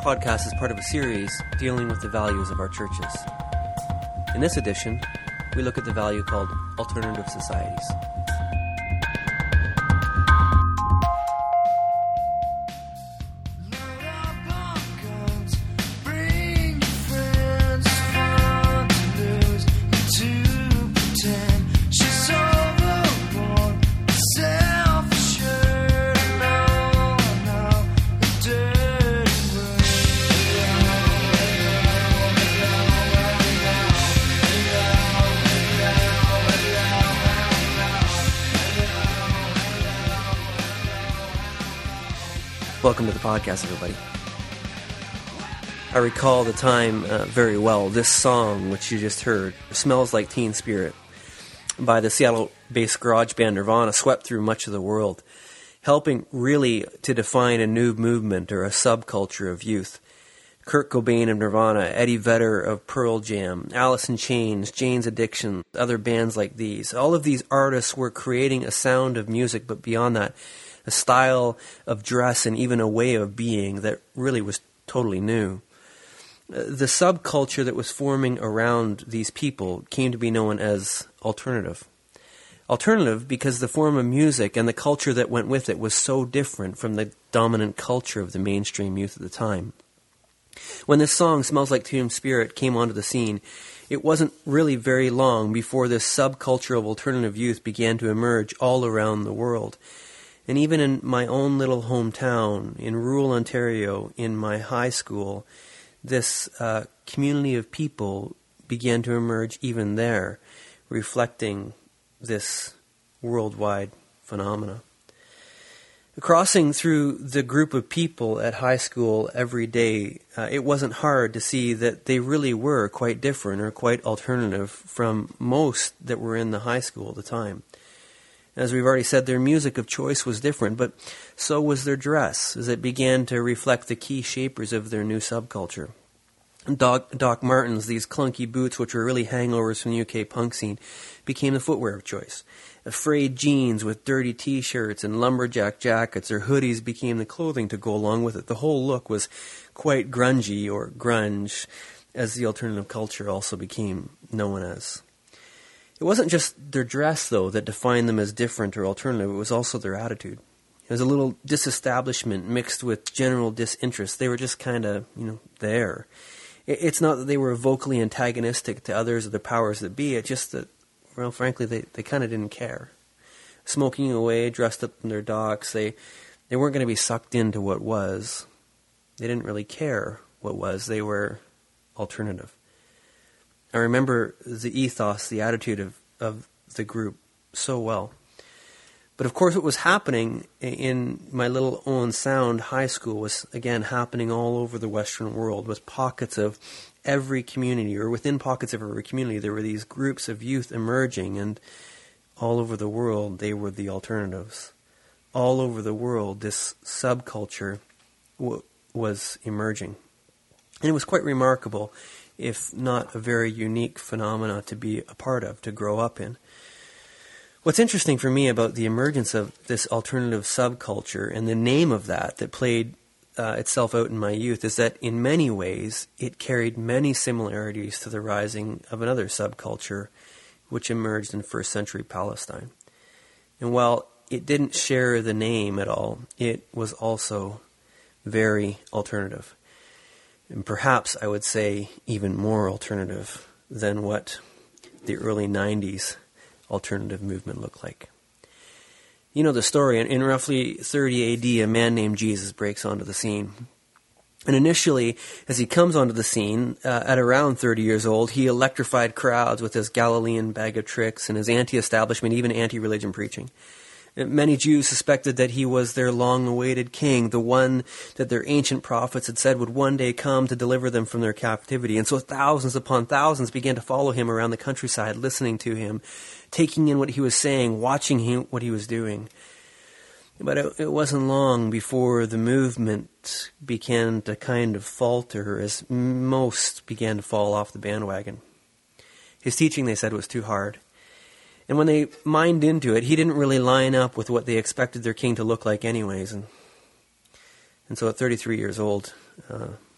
podcast is part of a series dealing with the values of our churches. In this edition, we look at the value called alternative societies. Welcome to the podcast, everybody. I recall the time very well. This song, which you just heard, Smells Like Teen Spirit, by the Seattle-based garage band Nirvana, swept through much of the world, helping really to define a new movement or a subculture of youth. Kurt Cobain of Nirvana, Eddie Vedder of Pearl Jam, Alice in Chains, Jane's Addiction, other bands like these. All of these artists were creating a sound of music, but beyond that, a style of dress and even a way of being that really was totally new. The subculture that was forming around these people came to be known as alternative. Alternative because the form of music and the culture that went with it was so different from the dominant culture of the mainstream youth at the time. When this song, Smells Like Teen Spirit, came onto the scene, it wasn't really very long before this subculture of alternative youth began to emerge all around the world. And even in my own little hometown, in rural Ontario, in my high school, this community of people began to emerge even there, reflecting this worldwide phenomena. Crossing through the group of people at high school every day, it wasn't hard to see that they really were quite different or quite alternative from most that were in the high school at the time. As we've already said, their music of choice was different, but so was their dress, as it began to reflect the key shapers of their new subculture. Doc Martens, these clunky boots, which were really hangovers from the UK punk scene, became the footwear of choice. Frayed jeans with dirty t-shirts and lumberjack jackets or hoodies became the clothing to go along with it. The whole look was quite grungy, or grunge, as the alternative culture also became known as. It wasn't just their dress, though, that defined them as different or alternative. It was also their attitude. It was a little disestablishment mixed with general disinterest. They were just kind of, there. It's not that they were vocally antagonistic to others or the powers that be. It's just that, well, frankly, they kind of didn't care. Smoking away, dressed up in their docks, they weren't going to be sucked into what was. They didn't really care what was. They were alternative. I remember the ethos, the attitude of the group so well. But of course what was happening in my little Owen Sound high school was, again, happening all over the Western world, with pockets of every community, or within pockets of every community, there were these groups of youth emerging, and all over the world they were the alternatives. All over the world this subculture was emerging. And it was quite remarkable, if not a very unique phenomena to be a part of, to grow up in. What's interesting for me about the emergence of this alternative subculture and the name of that played itself out in my youth is that in many ways it carried many similarities to the rising of another subculture which emerged in first century Palestine. And while it didn't share the name at all, it was also very alternative. And perhaps I would say even more alternative than what the early 90s alternative movement looked like. You know the story. In roughly 30 AD, a man named Jesus breaks onto the scene. And initially, as he comes onto the scene, at around 30 years old, he electrified crowds with his Galilean bag of tricks and his anti-establishment, even anti-religion preaching. Many Jews suspected that he was their long-awaited king, the one that their ancient prophets had said would one day come to deliver them from their captivity. And so thousands upon thousands began to follow him around the countryside, listening to him, taking in what he was saying, watching what he was doing. But it wasn't long before the movement began to kind of falter as most began to fall off the bandwagon. His teaching, they said, was too hard. And when they mined into it, he didn't really line up with what they expected their king to look like anyways. And so at 33 years old,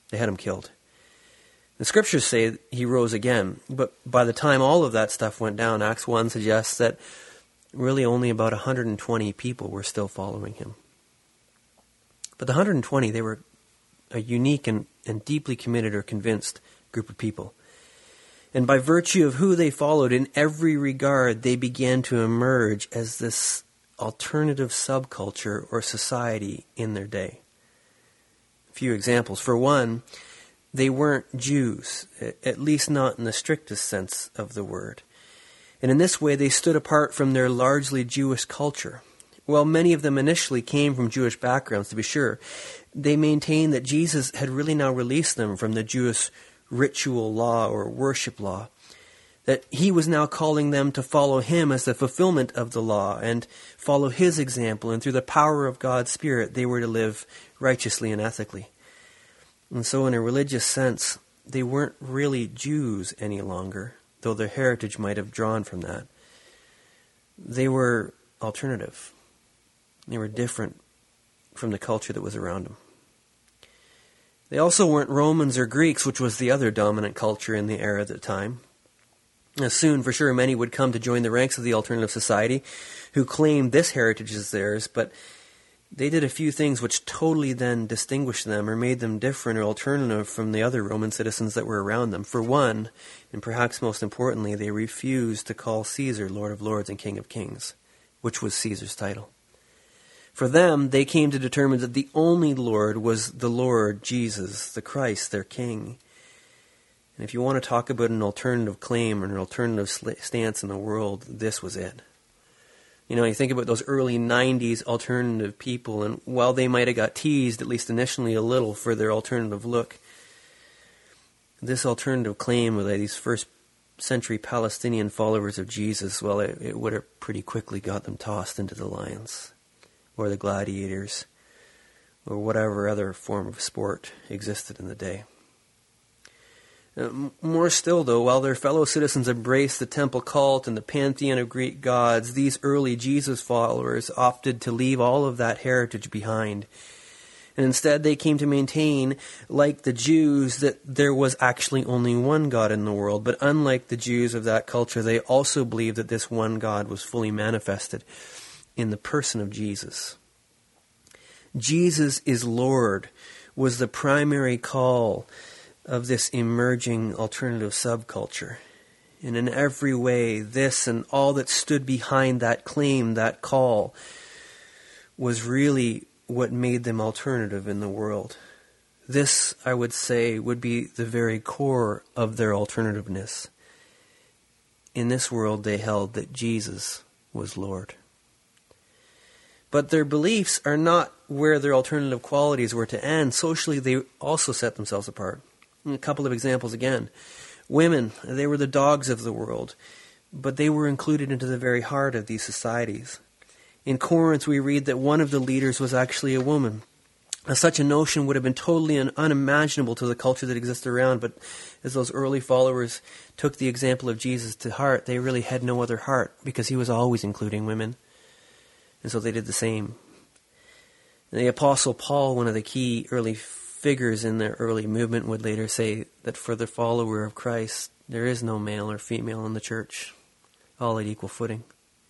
They had him killed. The scriptures say he rose again, but by the time all of that stuff went down, Acts 1 suggests that really only about 120 people were still following him. But the 120, they were a unique and deeply committed or convinced group of people. And by virtue of who they followed in every regard, they began to emerge as this alternative subculture or society in their day. A few examples. For one, they weren't Jews, at least not in the strictest sense of the word. And in this way, they stood apart from their largely Jewish culture. While many of them initially came from Jewish backgrounds, to be sure, they maintained that Jesus had really now released them from the Jewish ritual law or worship law, that he was now calling them to follow him as the fulfillment of the law and follow his example, and through the power of God's Spirit, they were to live righteously and ethically. And so in a religious sense, they weren't really Jews any longer, though their heritage might have drawn from that. They were alternative. They were different from the culture that was around them. They also weren't Romans or Greeks, which was the other dominant culture in the era at the time. Now, soon, for sure, many would come to join the ranks of the alternative society who claimed this heritage as theirs, but they did a few things which totally then distinguished them or made them different or alternative from the other Roman citizens that were around them. For one, and perhaps most importantly, they refused to call Caesar Lord of Lords and King of Kings, which was Caesar's title. For them, they came to determine that the only Lord was the Lord Jesus, the Christ, their King. And if you want to talk about an alternative claim or an alternative stance in the world, this was it. You know, you think about those early 90s alternative people, and while they might have got teased, at least initially a little, for their alternative look, this alternative claim by these first century Palestinian followers of Jesus, well, it would have pretty quickly got them tossed into the lions, or the gladiators, or whatever other form of sport existed in the day. More still, though, while their fellow citizens embraced the temple cult and the pantheon of Greek gods, these early Jesus followers opted to leave all of that heritage behind. And instead they came to maintain, like the Jews, that there was actually only one God in the world. But unlike the Jews of that culture, they also believed that this one God was fully manifested in the person of Jesus. Jesus is Lord was the primary call of this emerging alternative subculture. And in every way, this and all that stood behind that claim, that call, was really what made them alternative in the world. This, I would say, would be the very core of their alternativeness. In this world, they held that Jesus was Lord. But their beliefs are not where their alternative qualities were to end. Socially, they also set themselves apart. A couple of examples again. Women, they were the dogs of the world, but they were included into the very heart of these societies. In Corinth, we read that one of the leaders was actually a woman. Now, such a notion would have been totally unimaginable to the culture that existed around, but as those early followers took the example of Jesus to heart, they really had no other heart, because he was always including women. And so they did the same. And the Apostle Paul, one of the key early figures in the early movement, would later say that for the follower of Christ, there is no male or female in the church, all at equal footing.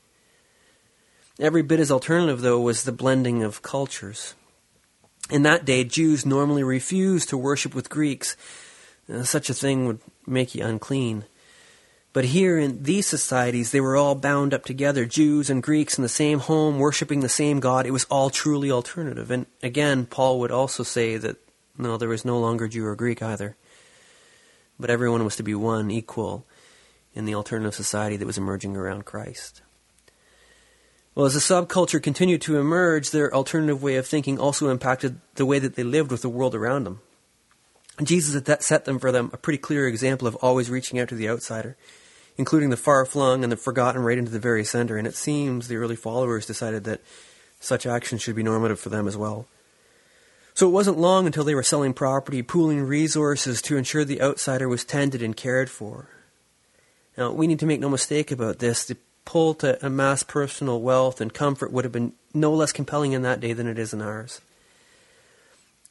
Every bit as alternative, though, was the blending of cultures. In that day, Jews normally refused to worship with Greeks. Such a thing would make you unclean. But here in these societies, they were all bound up together, Jews and Greeks in the same home, worshiping the same God. It was all truly alternative. And again, Paul would also say that no, there was no longer Jew or Greek either. But everyone was to be one, equal, in the alternative society that was emerging around Christ. Well, as the subculture continued to emerge, their alternative way of thinking also impacted the way that they lived with the world around them. And Jesus had set them for them a pretty clear example of always reaching out to the outsider, including the far-flung and the forgotten right into the very center. And it seems the early followers decided that such action should be normative for them as well. So it wasn't long until they were selling property, pooling resources to ensure the outsider was tended and cared for. Now, we need to make no mistake about this. The pull to amass personal wealth and comfort would have been no less compelling in that day than it is in ours.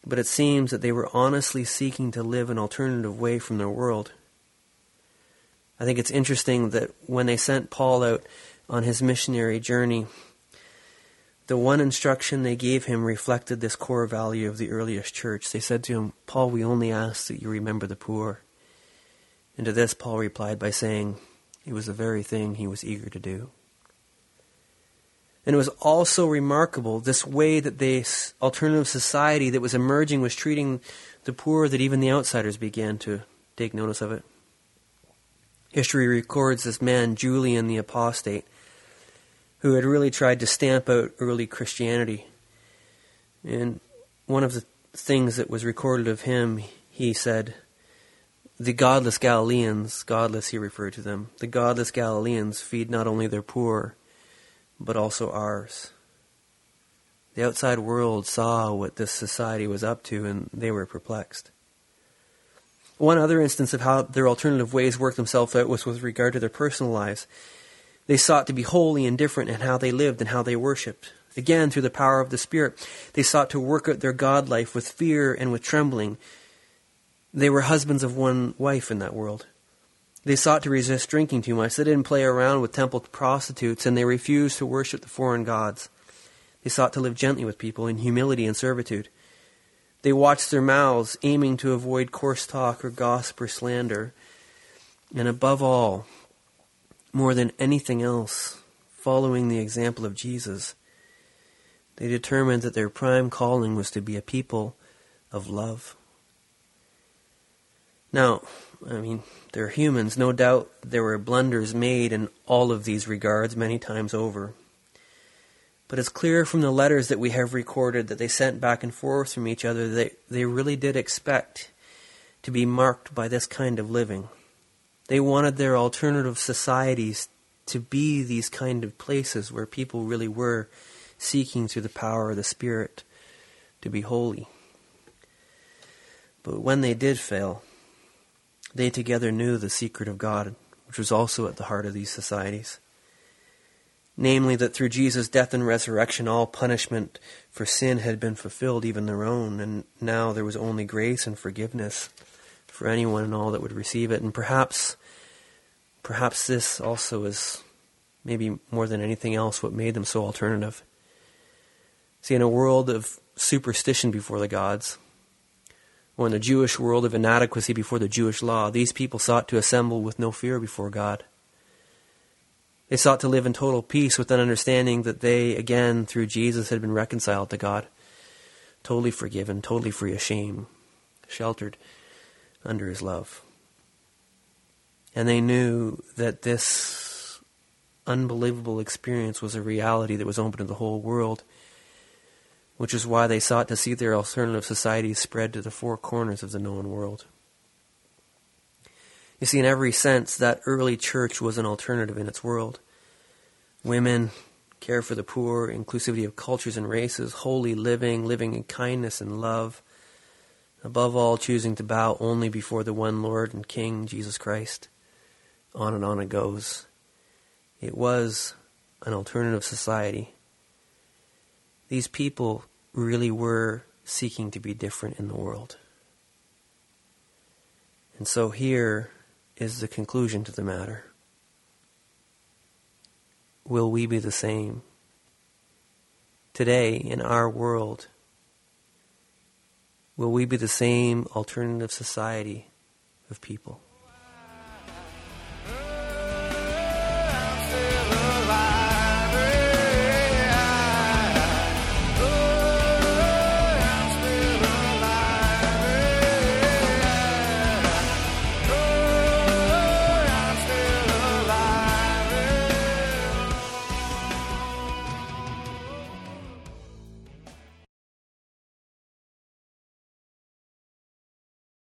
but it seems that they were honestly seeking to live an alternative way from their world. I think it's interesting that when they sent Paul out on his missionary journey, the one instruction they gave him reflected this core value of the earliest church. They said to him, "Paul, we only ask that you remember the poor." And to this, Paul replied by saying, it was the very thing he was eager to do. And it was also remarkable, this way that this alternative society that was emerging was treating the poor, that even the outsiders began to take notice of it. History records this man, Julian the Apostate, who had really tried to stamp out early Christianity. And one of the things that was recorded of him, he said, the godless Galileans, godless he referred to them, the godless Galileans feed not only their poor, but also ours. The outside world saw what this society was up to, and they were perplexed. One other instance of how their alternative ways worked themselves out was with regard to their personal lives. They sought to be holy and different in how they lived and how they worshipped. Again, through the power of the Spirit, they sought to work out their God life with fear and with trembling. They were husbands of one wife in that world. They sought to resist drinking too much. They didn't play around with temple prostitutes, and they refused to worship the foreign gods. They sought to live gently with people in humility and servitude. They watched their mouths, aiming to avoid coarse talk or gossip or slander. And above all, more than anything else, following the example of Jesus, they determined that their prime calling was to be a people of love. Now, they're humans. No doubt there were blunders made in all of these regards many times over. But it's clear from the letters that we have recorded that they sent back and forth from each other that they really did expect to be marked by this kind of living. They wanted their alternative societies to be these kind of places where people really were seeking through the power of the Spirit to be holy. But when they did fail, they together knew the secret of God, which was also at the heart of these societies. Namely, that through Jesus' death and resurrection, all punishment for sin had been fulfilled, even their own, and now there was only grace and forgiveness for anyone and all that would receive it. And perhaps this also is, maybe more than anything else, what made them so alternative. See, in a world of superstition before the gods, or in the Jewish world of inadequacy before the Jewish law, these people sought to assemble with no fear before God. They sought to live in total peace with an understanding that they, again, through Jesus, had been reconciled to God, totally forgiven, totally free of shame, sheltered under His love. And they knew that this unbelievable experience was a reality that was open to the whole world, which is why they sought to see their alternative societies spread to the four corners of the known world. You see, in every sense, that early church was an alternative in its world. Women, care for the poor, inclusivity of cultures and races, holy living in kindness and love, above all choosing to bow only before the one Lord and King, Jesus Christ. On and on it goes. It was an alternative society. These people really were seeking to be different in the world. And so here is the conclusion to the matter. Will we be the same? Today, in our world, will we be the same alternative society of people?